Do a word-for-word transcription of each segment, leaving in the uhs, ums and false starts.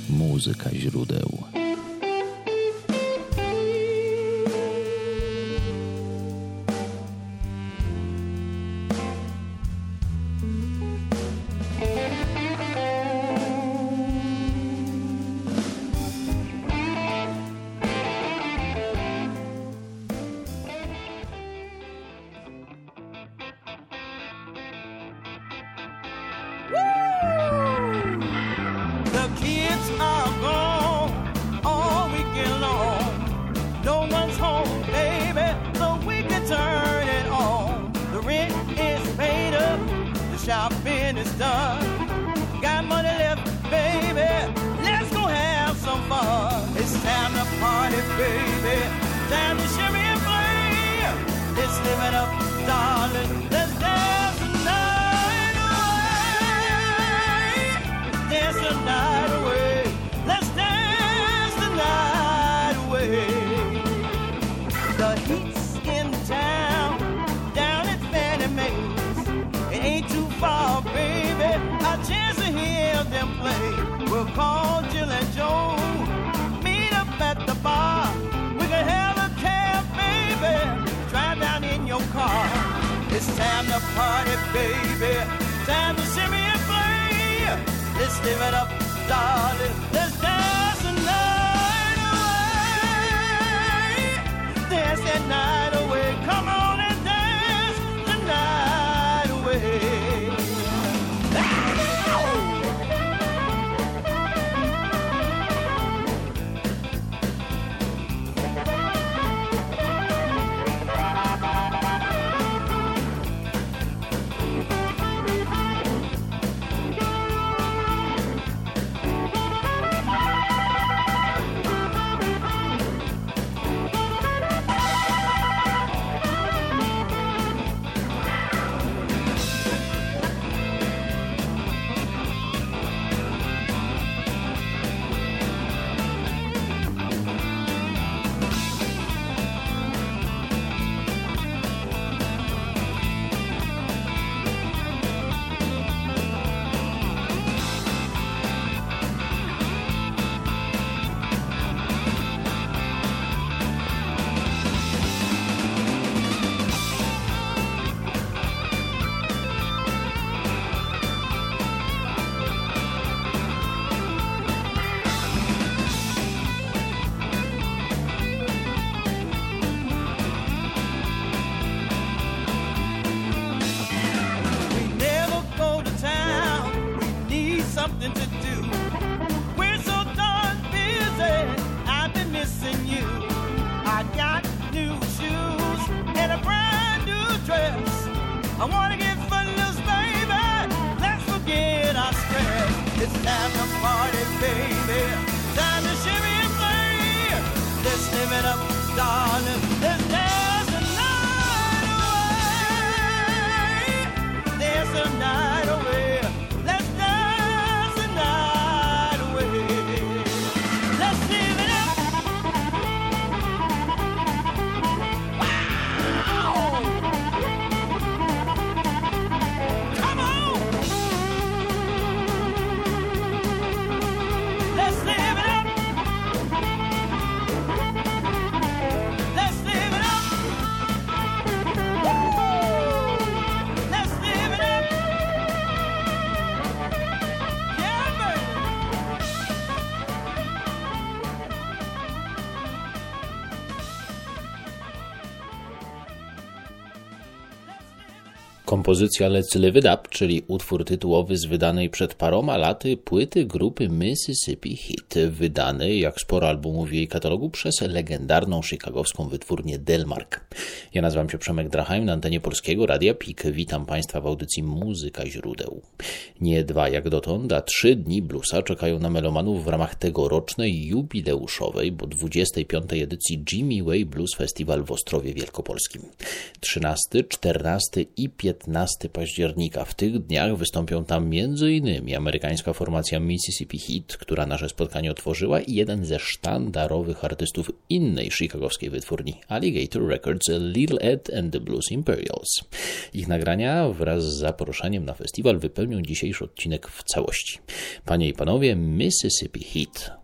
Muzyka źródeł. Shopping is done. Got money left, baby. Let's go have some fun. It's time to party, baby. Time to shimmy and play. Let's live it up, darling. Let's dance the night away. Dance the night away. Let's dance the night away. The heat's in town, down at Fannie Mae's. Ain't too far, baby, a chance to hear them play. We'll call Jill and Joe, meet up at the bar. We can have a cab, baby, drive down in your car. It's time to party, baby, time to shimmy and play. Let's live it up, darling, let's dance the night away. Dance that night away, come on and dance the night away. Something to do. We're so darn busy. I've been missing you. I got new shoes and a brand new dress. I wanna get footloose, baby. Let's forget our stress. It's time to party, baby. Time to shimmy and play. Let's live it up, darling. Let's dance the night away. Dance the night away. Kompozycja Let's Live It Up, czyli utwór tytułowy z wydanej przed paroma laty płyty grupy Mississippi Heat, wydany, jak sporo albumów w jej katalogu, przez legendarną chicagowską wytwórnię Delmark. Ja nazywam się Przemek Drachheim, na antenie Polskiego Radia P I K. Witam Państwa w audycji Muzyka źródeł. Nie dwa jak dotąd, a trzy dni bluesa czekają na melomanów w ramach tegorocznej jubileuszowej, bo dwudziestej piątej edycji Jimmy Way Blues Festival w Ostrowie Wielkopolskim. trzynasty, czternasty i piętnasty piętnastego października. W tych dniach wystąpią tam między innymi amerykańska formacja Mississippi Heat, która nasze spotkanie otworzyła, i jeden ze sztandarowych artystów innej chicagowskiej wytwórni, Alligator Records, Little Ed and the Blues Imperials. Ich nagrania wraz z zaproszeniem na festiwal wypełnią dzisiejszy odcinek w całości. Panie i panowie, Mississippi Heat.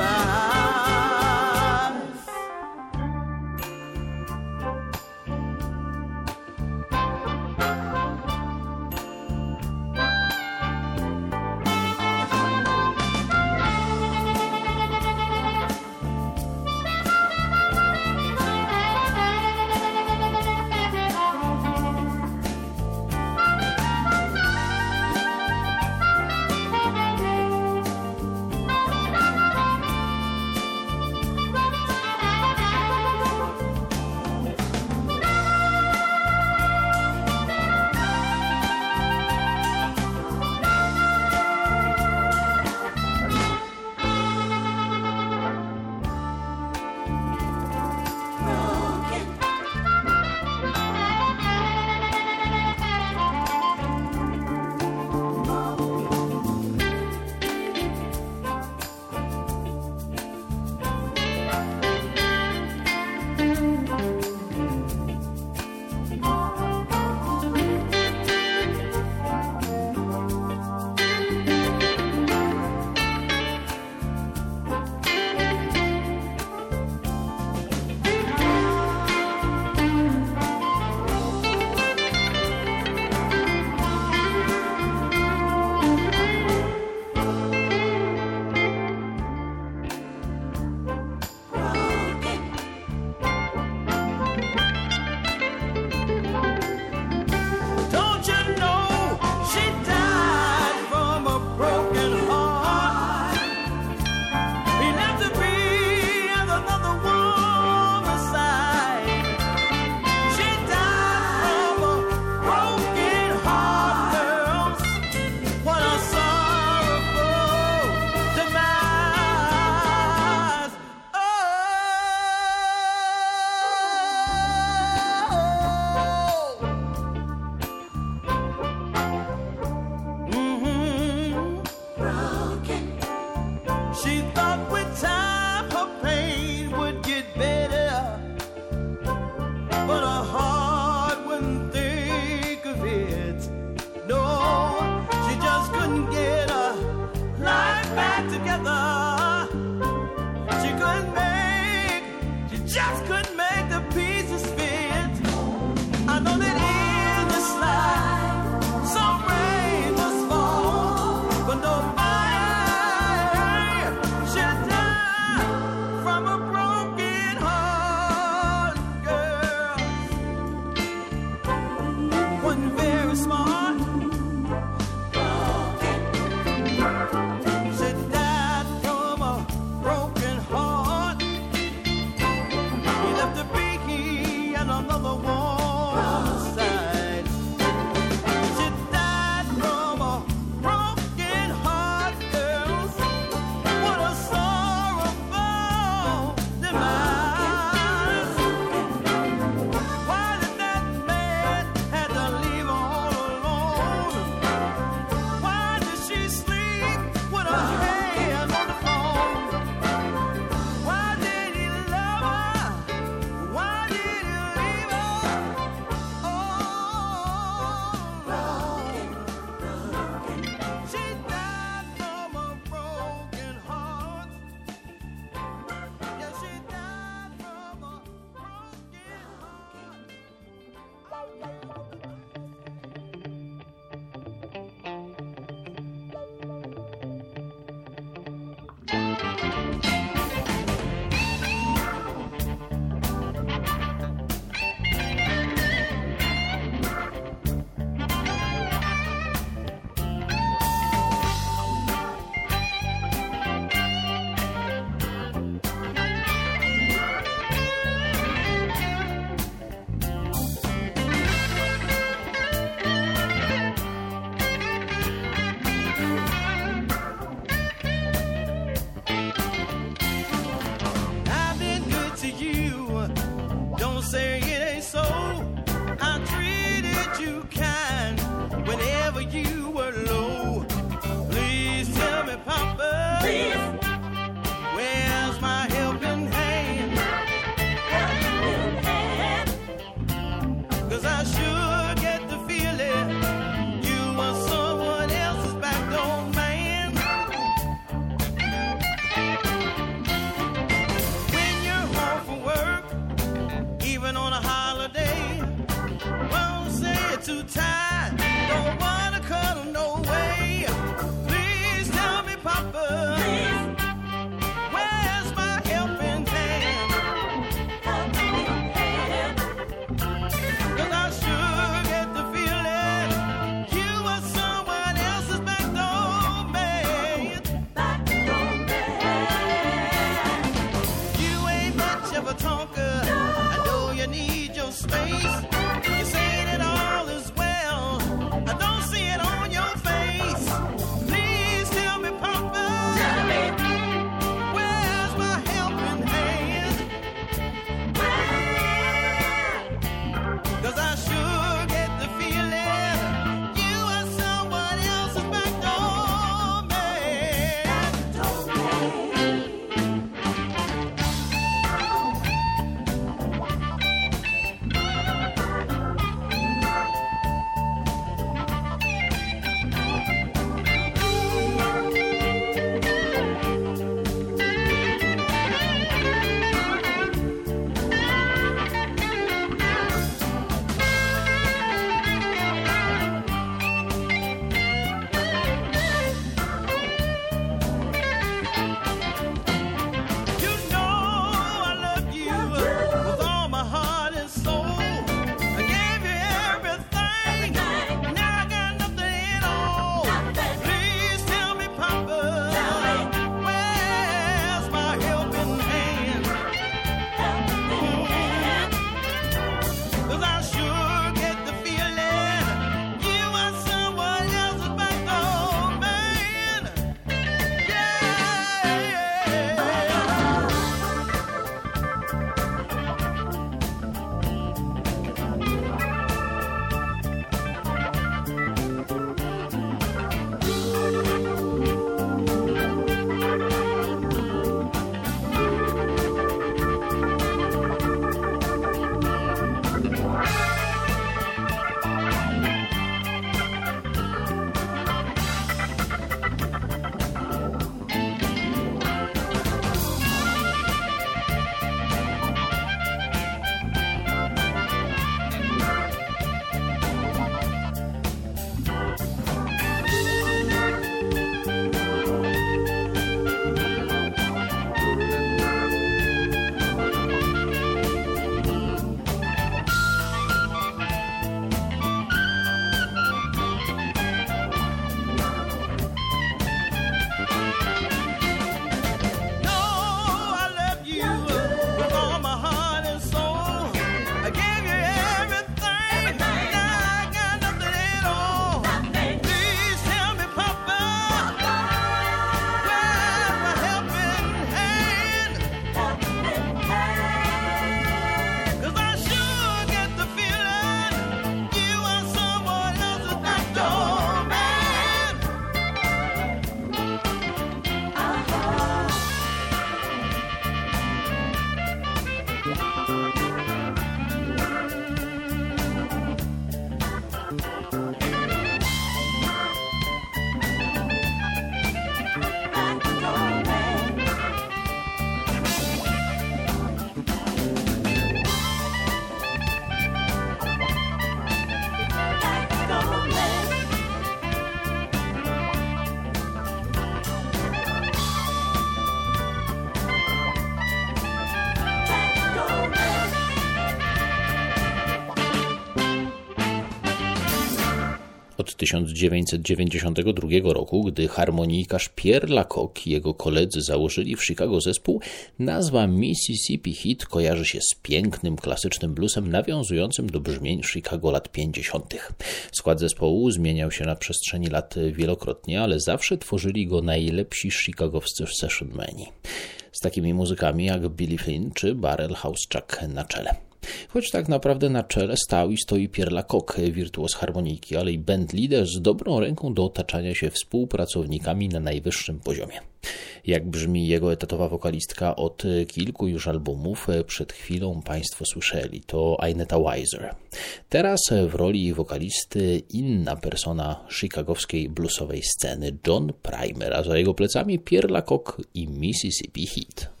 tysiąc dziewięćset dziewięćdziesiątego drugiego roku, gdy harmonijkarz Pierre Lacocque i jego koledzy założyli w Chicago zespół, nazwa Mississippi Heat kojarzy się z pięknym, klasycznym bluesem nawiązującym do brzmień Chicago lat pięćdziesiątych. Skład zespołu zmieniał się na przestrzeni lat wielokrotnie, ale zawsze tworzyli go najlepsi chicagowscy sessionmeni, z takimi muzykami jak Billy Flynn czy Barrel House Chuck na czele. Choć tak naprawdę na czele stał i stoi Pierre Lacocque, wirtuoz harmonijki, ale i bandleader z dobrą ręką do otaczania się współpracownikami na najwyższym poziomie. Jak brzmi jego etatowa wokalistka od kilku już albumów, przed chwilą Państwo słyszeli, to Ayneta Weiser. Teraz w roli wokalisty inna persona chicagowskiej bluesowej sceny, John Primer, a za jego plecami Pierre Lacocque i Mississippi Heat.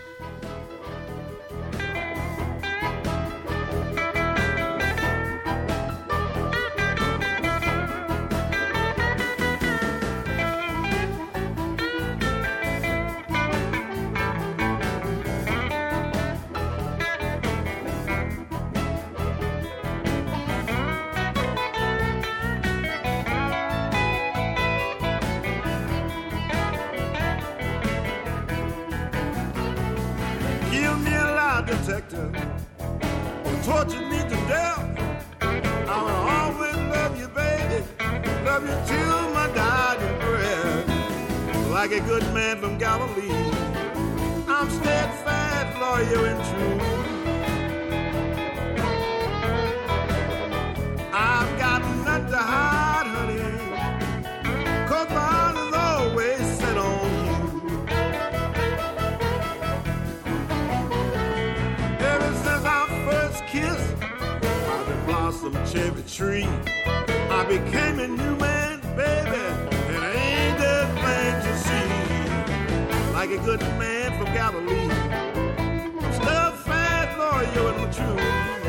Detective, you tortured me to death. I will always love you, baby, love you till my dying breath. Like a good man from Galilee, I'm steadfast, loyal, and true. I've got nothing to hide, honey, 'cause my heart is always set on you. Kiss, I've been blossom cherry tree. I became a new man, baby, and I ain't that plain to see. Like a good man from Galilee, I'm steadfast, loyal, and true.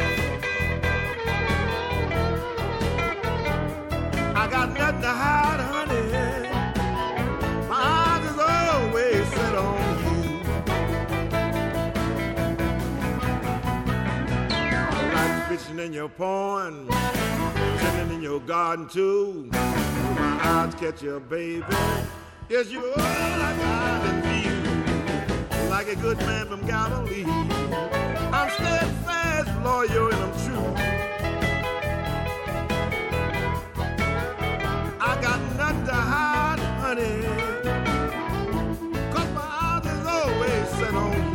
I got nothing to hide, honey. My eyes is always set on you. Fishing in your pond, sitting in your garden too. My eyes catch you, baby. Yes, you're all I got in you. Like a good man from Galilee, I'm steadfast, loyal, and I'm true. I got nothing to hide, honey, 'cause my eyes is always set on you.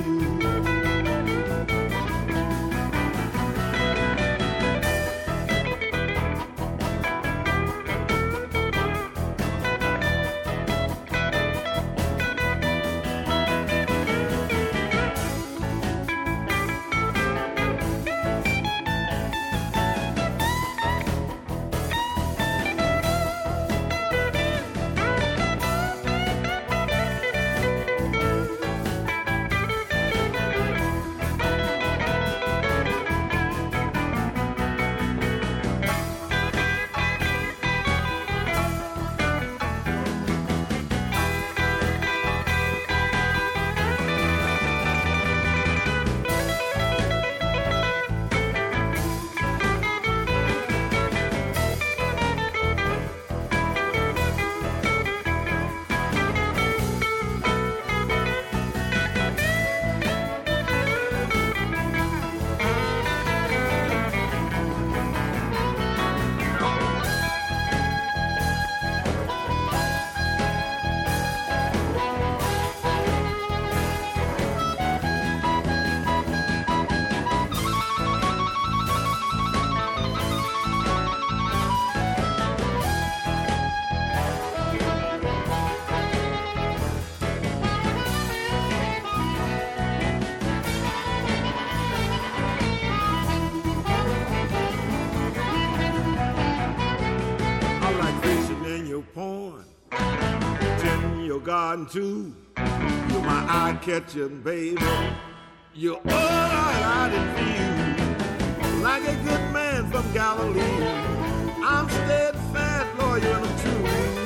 Garden too. You're my eye catching, baby. You're all I got in you. Like a good man from Galilee, I'm steadfast, loyal, and I'm true.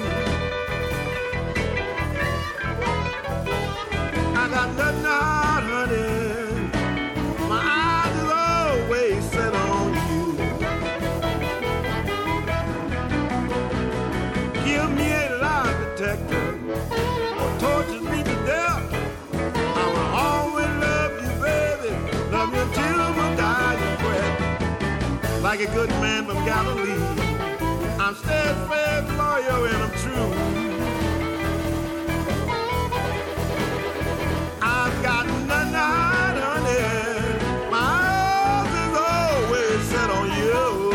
I got nothing to hide, honey. My eyes is always set on you. like a good man from Galilee. I'm steadfast, loyal, and I'm true. I've got nothing to hide, honey. My eyes is always set on you.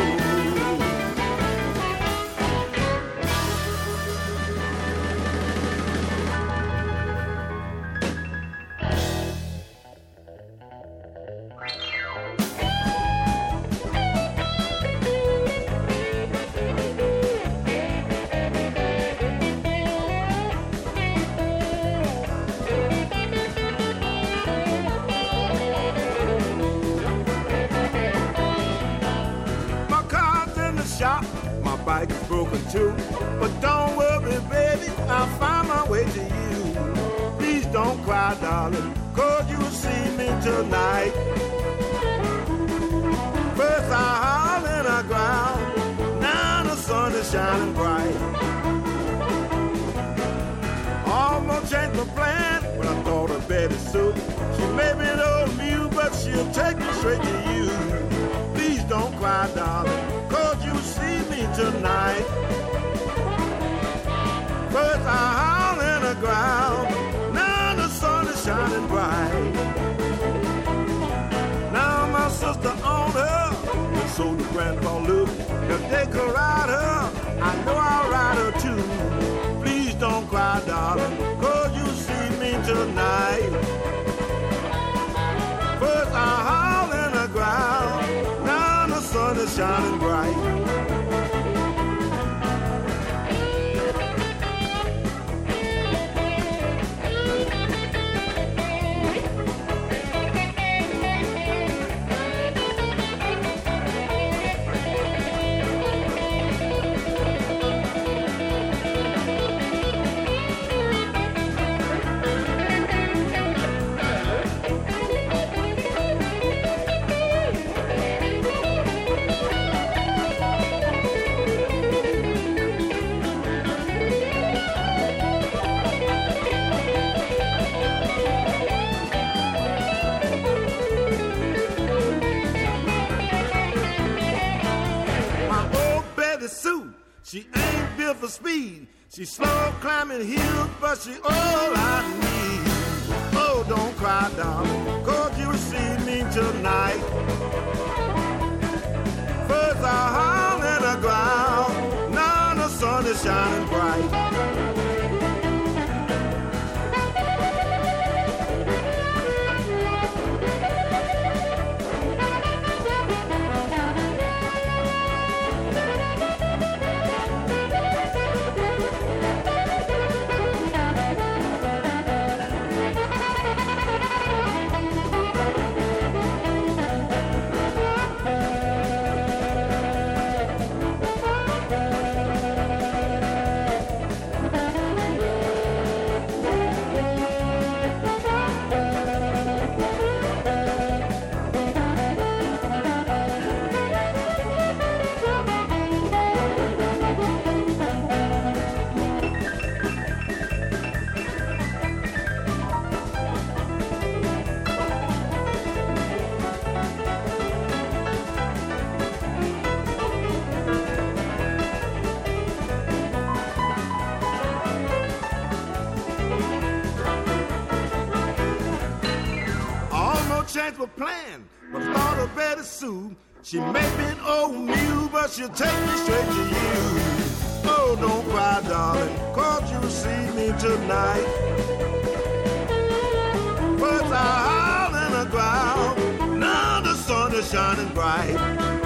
Bike is broken too, but don't worry, baby, I'll find my way to you. Please don't cry, darling, cause you'll see me tonight. First I howl and I growl, now the sun is shining bright. Almost changed my plan when I thought of Betty Sue. She may be an old mule, but she'll take me straight to you. Please don't cry, darling, cause you'll see me tonight. First I howl and I growl, now the sun is shining bright. Now my sister on her, and so did Grandpa Luke. If they could ride her, I know I'll ride her too. Please don't cry, darling, cause you'll see me tonight. First I howl and I growl, now the sun is shining bright. She ain't built for speed. She's slow climbing hills, but she all I need. Oh, don't cry, darling, cause you'll see me tonight. First I howl and I growl, now the sun is shining bright. Chance for plan, but I thought of Betty Sue. She may be an old mule, but she'll take me straight to you. Oh, don't cry, darling, cause you'll see me tonight. First I howl and I growl, now the sun is shining bright.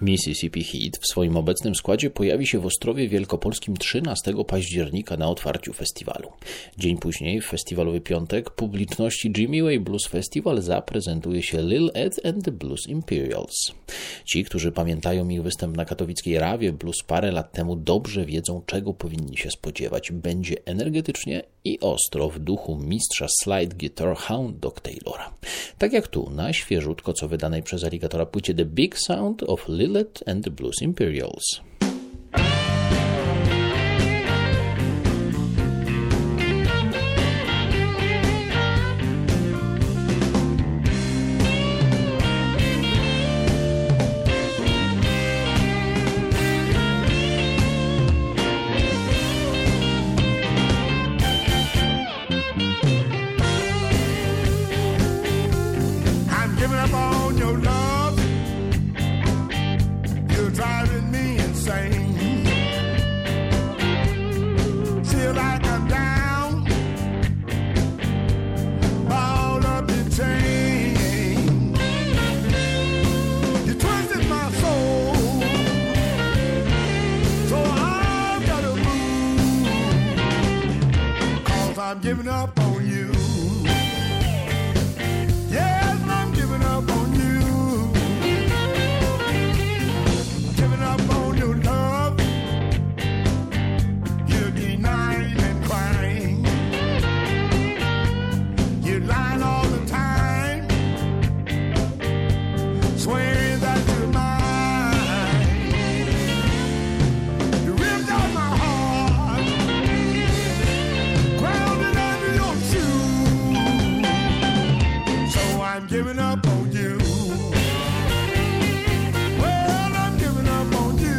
Mississippi Heat w swoim obecnym składzie pojawi się w Ostrowie Wielkopolskim trzynastego października na otwarciu festiwalu. Dzień później, w festiwalowy piątek, publiczności Jimmy Way Blues Festival zaprezentuje się Lil Ed and the Blues Imperials. Ci, którzy pamiętają ich występ na katowickiej Rawie Blues parę lat temu, dobrze wiedzą, czego powinni się spodziewać. Będzie energetycznie i ostro w duchu mistrza slide guitar Hound Dog Taylora. Tak jak tu, na świeżutko co wydanej przez Aligatora płycie The Big Sound of Lil Ed and the Blues Imperials. I'm giving up on you. Yes, I'm giving up on you. Giving up on your love. You're denying and crying. You're lying all the time, swearing that you're mine. You ripped out my heart, grounded under your shoe. So I'm giving up on you. Well, I'm giving up on you.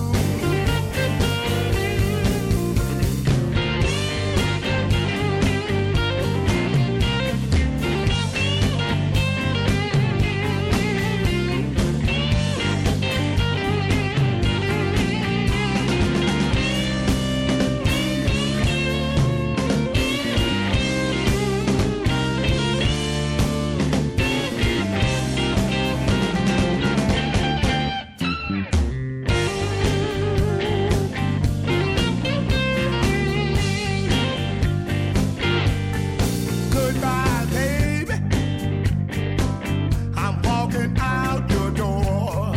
Goodbye, baby. I'm walking out your door.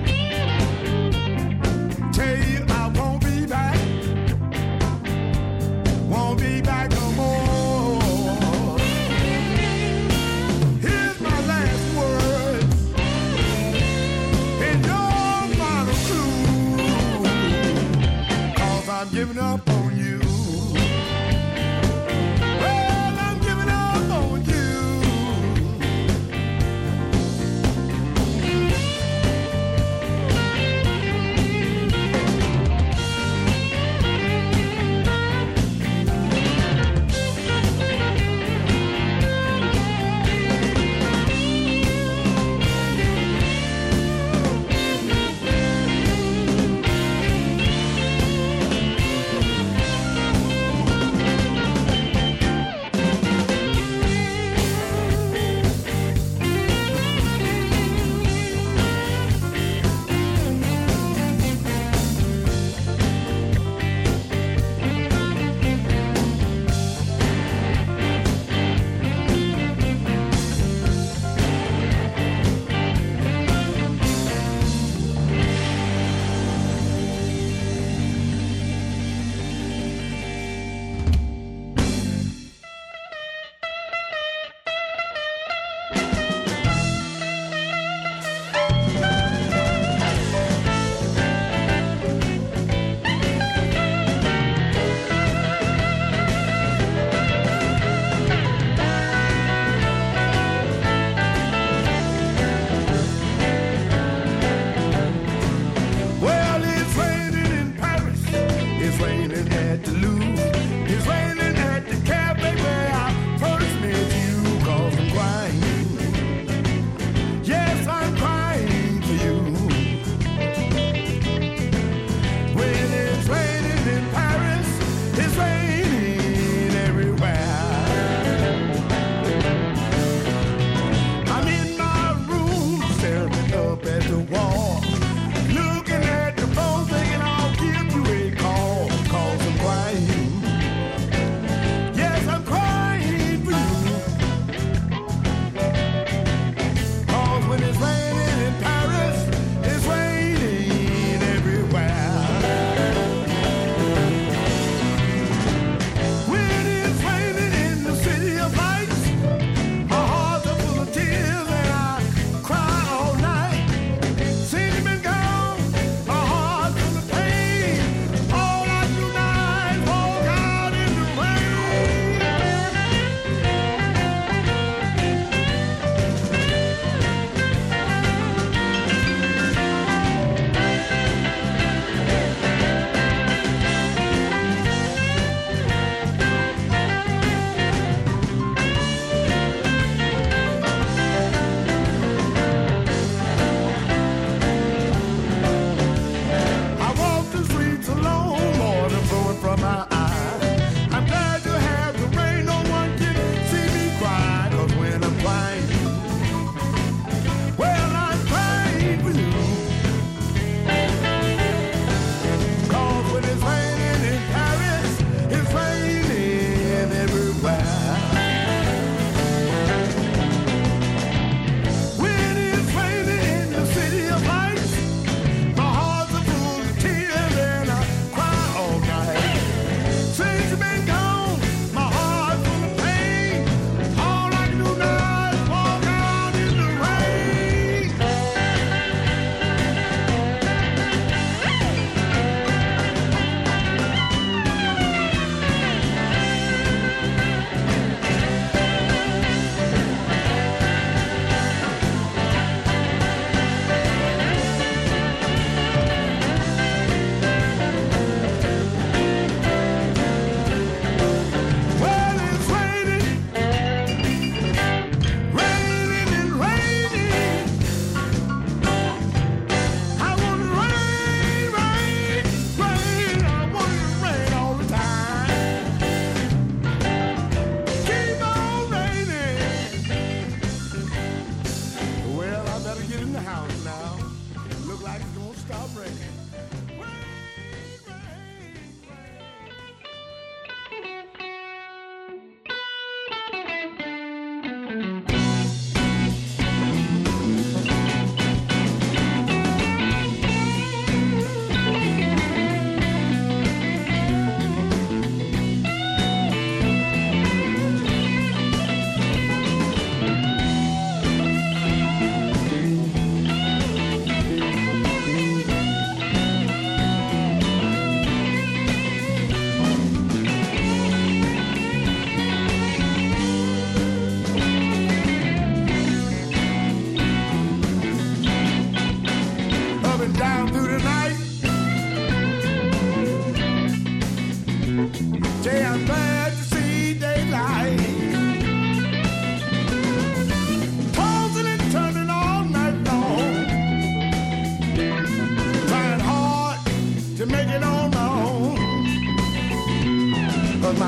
Tell you I won't be back. Won't be back no more. Here's my last words and your final clue. 'Cause I'm giving up on you. Well, I'm giving up on you.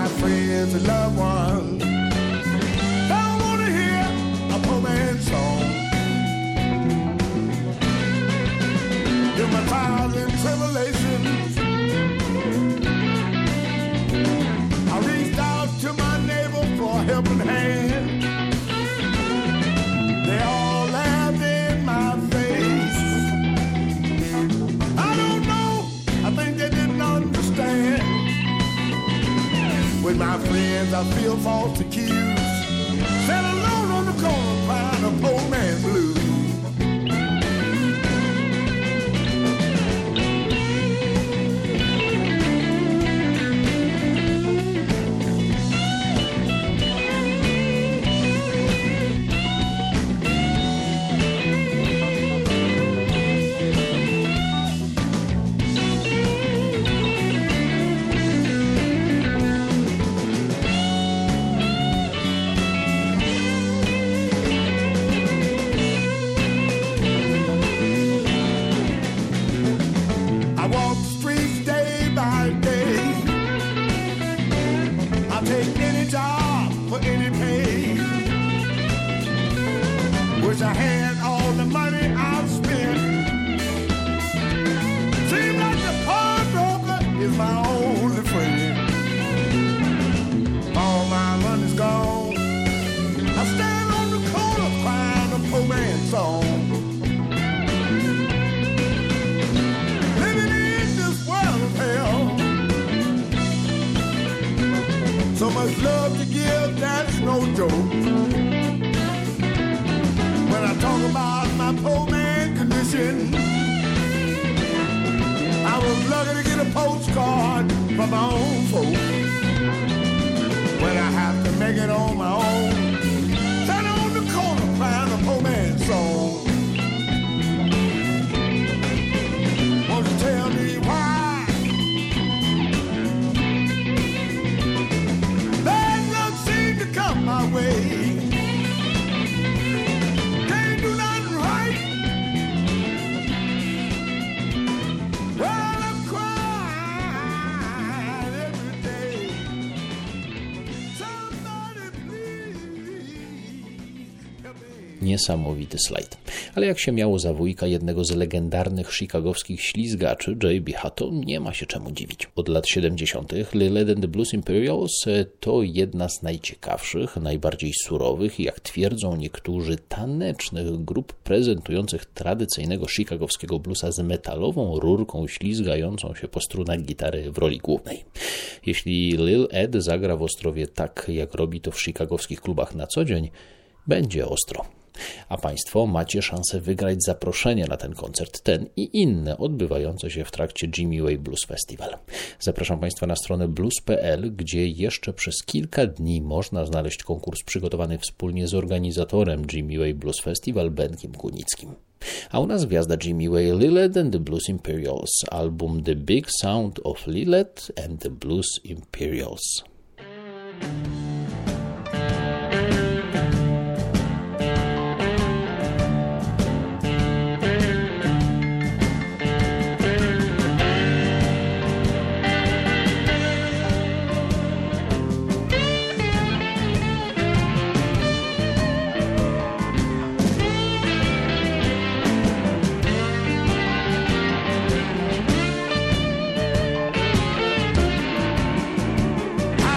friends and loved ones don't want to hear a poor man's song. In my trials and tribulations, I reached out to my neighbor for a helping hand. They all laughed in my face. I don't know, I think they didn't understand. With my friends I feel false accused, sat alone on the corner crying a poor man blues. Wish I had all the money I've spent. Seems like the pawnbroker is my only friend. All my money's gone. I stand on the corner crying a poor man's song. Living in this world of hell. So much love to give, that's no joke. When I talk about my poor man condition, I was lucky to get a postcard from my own folks. When I have to make it on my own, stand on the corner crying a poor man's song. Won't you tell me why bad luck seemed to come my way? Niesamowity slajd. Ale jak się miało za wujka jednego z legendarnych chicagowskich ślizgaczy, J B Hutto, nie ma się czemu dziwić. Od lat siedemdziesiątych Lilith and the Blues Imperials to jedna z najciekawszych, najbardziej surowych i, jak twierdzą niektórzy, tanecznych grup prezentujących tradycyjnego chicagowskiego bluesa z metalową rurką ślizgającą się po strunach gitary w roli głównej. Jeśli Lil Ed zagra w Ostrowie tak, jak robi to w chicagowskich klubach na co dzień, będzie ostro. A Państwo macie szansę wygrać zaproszenie na ten koncert, ten i inne odbywające się w trakcie Jimmy Way Blues Festival. Zapraszam Państwa na stronę blues kropka p l, gdzie jeszcze przez kilka dni można znaleźć konkurs przygotowany wspólnie z organizatorem Jimmy Way Blues Festival, Benkiem Kunickim. A u nas gwiazda Jimmy Way, Lilith and the Blues Imperials, album The Big Sound of Lilith and the Blues Imperials. I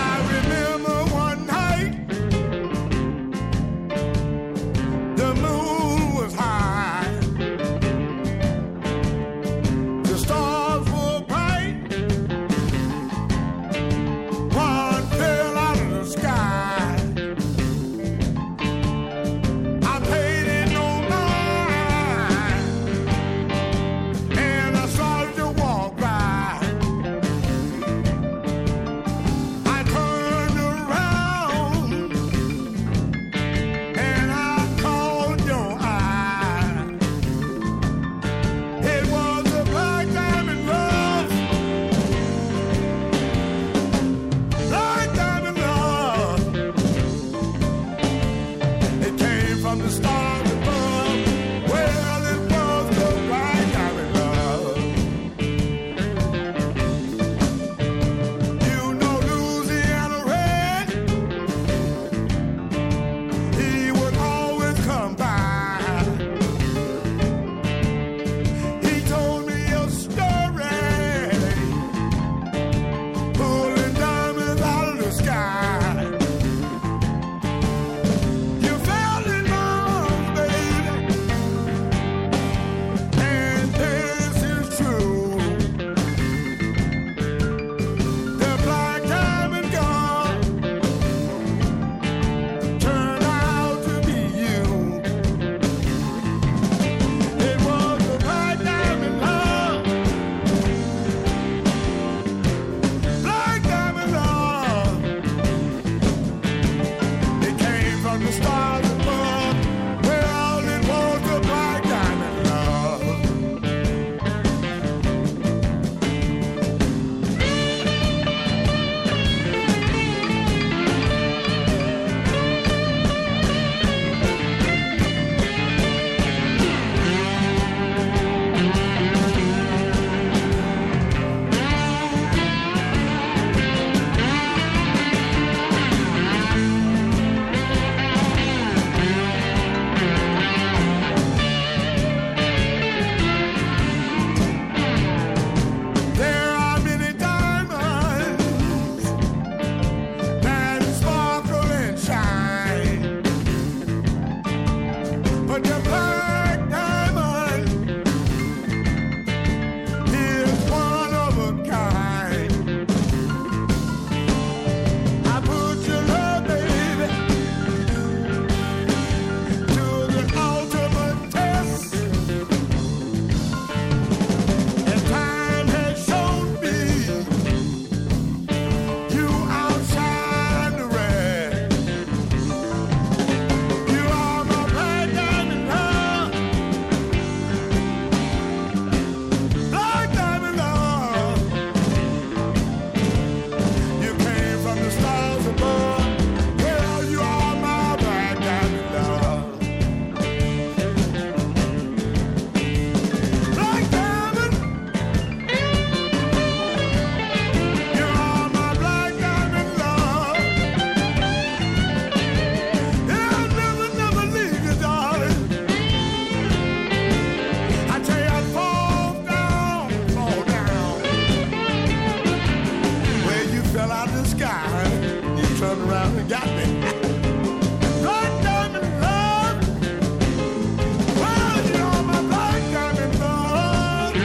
you got me. Blood diamond love. Well, you're my blood diamond love.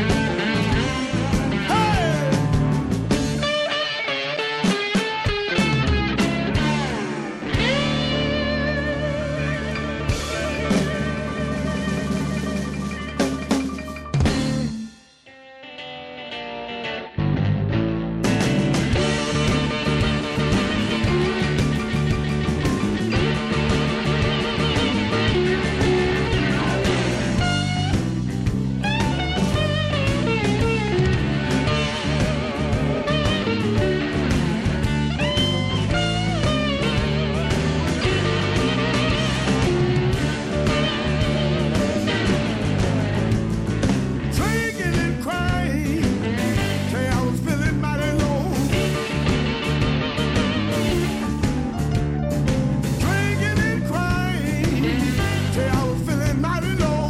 Hey! Drinking and crying, say I was feeling mighty low. Drinking and crying, say I was feeling mighty low.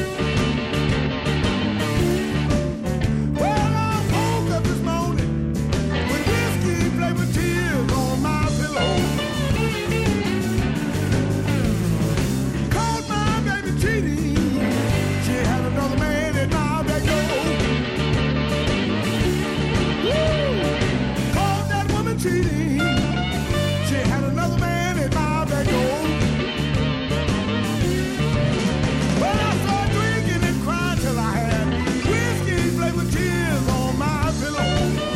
Well, I woke up this morning with whiskey flavored tears on my pillow. Called my baby cheating, she had another man at my back door. Called that woman cheating, she had another man at my back door. Well, I started drinking and crying till I had whiskey flavored tears on my pillow.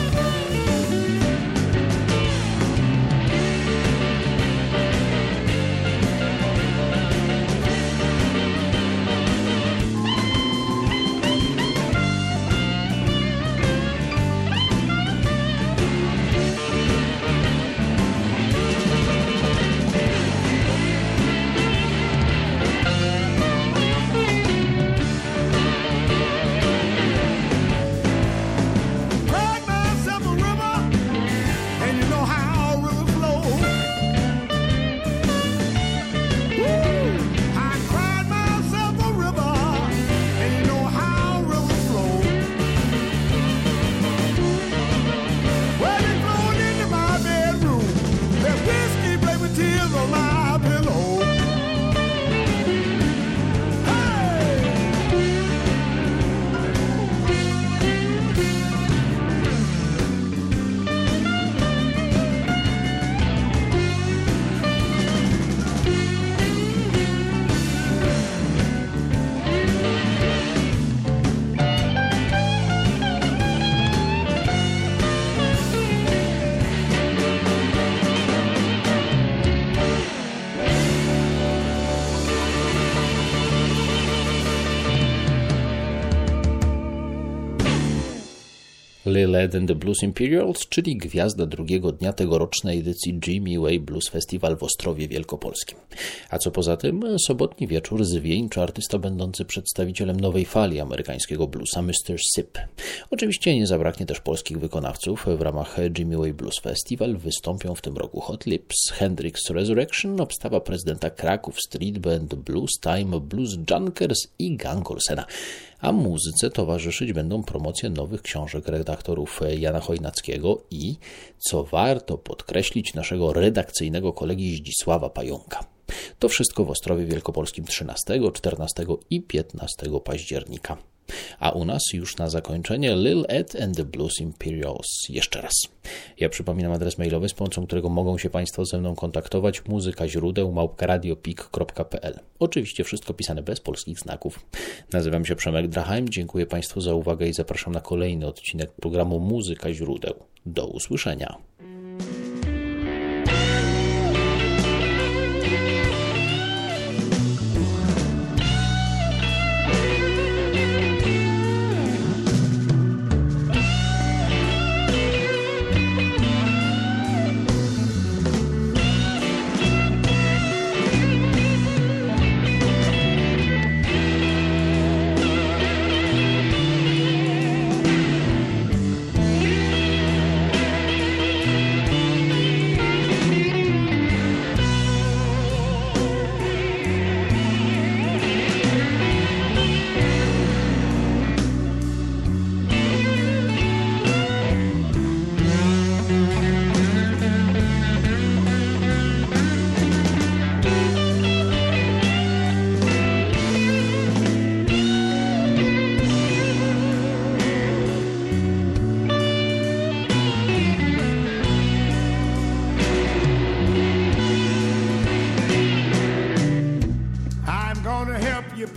Cried myself a river, and you know how rivers flow. Woo! I cried myself a river, and you know how rivers flow. Well, it flowed into my bedroom. There's whiskey flavored tears on my pillow. Hey! Lil Ed and the Blues Imperials, czyli gwiazda drugiego dnia tegorocznej edycji Jimmy Way Blues Festival w Ostrowie Wielkopolskim. A co poza tym, sobotni wieczór zwieńczy artysta będący przedstawicielem nowej fali amerykańskiego bluesa mister Sip. Oczywiście nie zabraknie też polskich wykonawców. W ramach Jimmy Way Blues Festival wystąpią w tym roku Hot Lips, Hendrix Resurrection, obstawa prezydenta Kraków Street Band, Blues Time, Blues Junkers i Gang Olsena. A muzyce towarzyszyć będą promocje nowych książek redaktorów Jana Chojnackiego i, co warto podkreślić, naszego redakcyjnego kolegi Zdzisława Pająka. To wszystko w Ostrowie Wielkopolskim trzynastego, czternastego i piętnastego października. A u nas już na zakończenie Lil Ed and the Blues Imperials. Jeszcze raz. Ja przypominam adres mailowy, z pomocą którego mogą się Państwo ze mną kontaktować. Muzyka źródeł małpka radiopik kropka p l. Oczywiście wszystko pisane bez polskich znaków. Nazywam się Przemek Draheim. Dziękuję Państwu za uwagę i zapraszam na kolejny odcinek programu Muzyka źródeł. Do usłyszenia.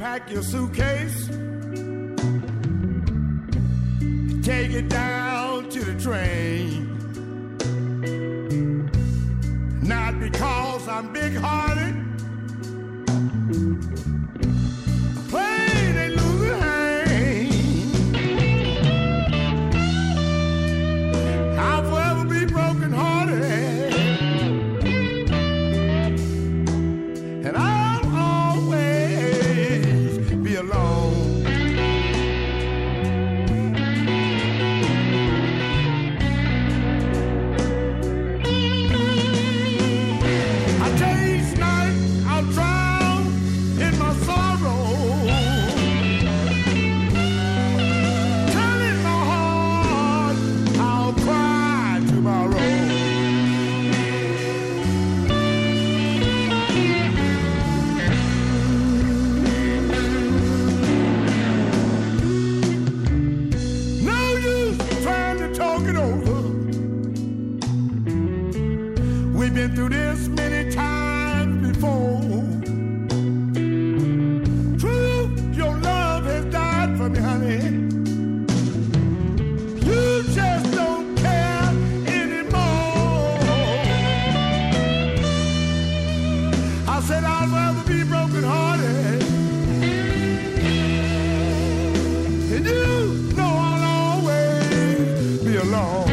pack your suitcase, take it down to the train. Not because I'm big-hearted, plain ain't losing hand. I'll forever be broken-hearted, and I'll always be alone. Through this many times before. True, your love has died for me, honey. You just don't care anymore. I said I'd rather be broken-hearted, and you know I'll always be alone.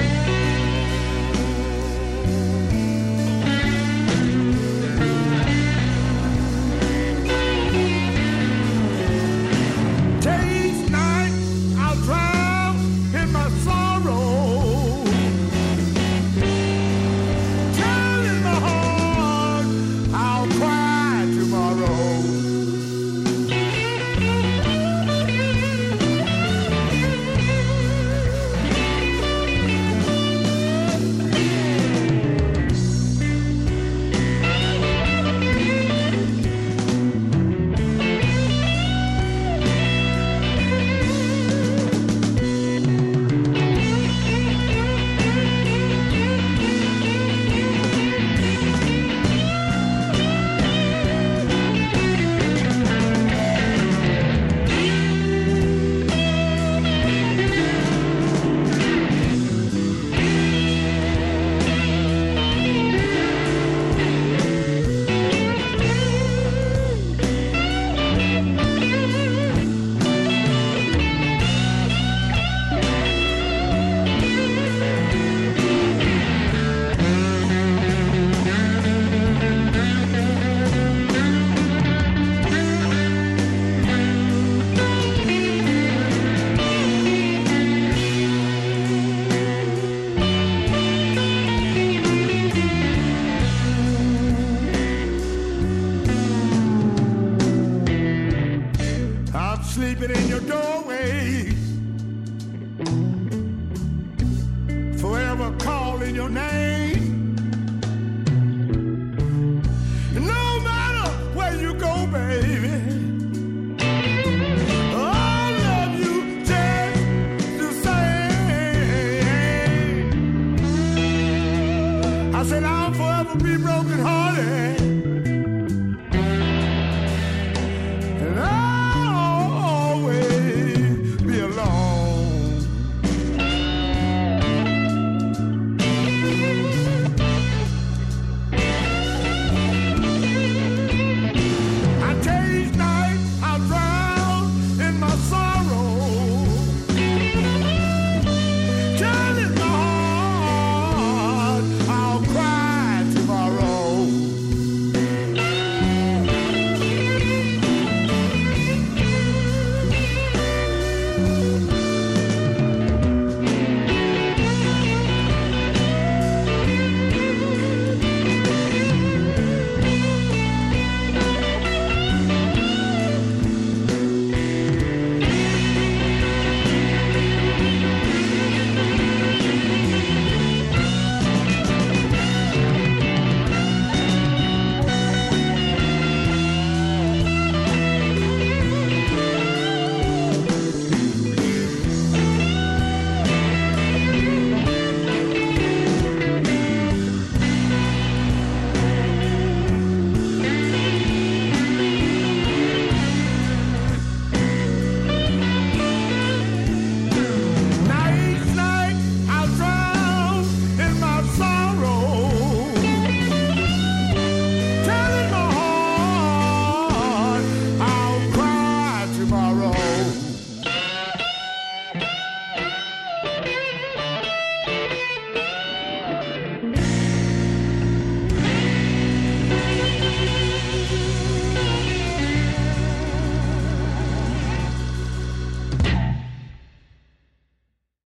Sleeping in your doorway,